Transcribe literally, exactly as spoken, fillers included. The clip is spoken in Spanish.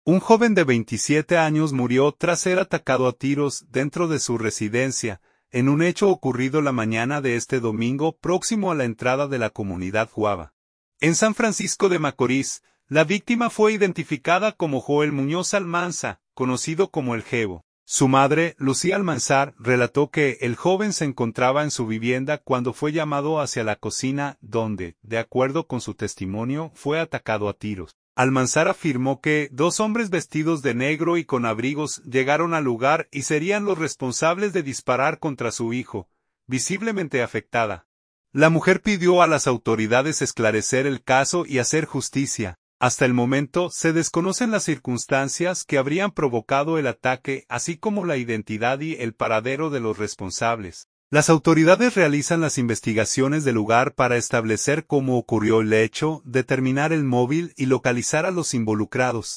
Un joven de veintisiete años murió tras ser atacado a tiros dentro de su residencia, en un hecho ocurrido la mañana de este domingo próximo a la entrada de la comunidad Juava. En San Francisco de Macorís, la víctima fue identificada como Joel Muñoz Almanza, conocido como El Jebo. Su madre, Lucía Almanzar, relató que el joven se encontraba en su vivienda cuando fue llamado hacia la cocina donde, de acuerdo con su testimonio, fue atacado a tiros. Almanzar afirmó que dos hombres vestidos de negro y con abrigos llegaron al lugar y serían los responsables de disparar contra su hijo, visiblemente afectada. La mujer pidió a las autoridades esclarecer el caso y hacer justicia. Hasta el momento se desconocen las circunstancias que habrían provocado el ataque, así como la identidad y el paradero de los responsables. Las autoridades realizan las investigaciones del lugar para establecer cómo ocurrió el hecho, determinar el móvil y localizar a los involucrados.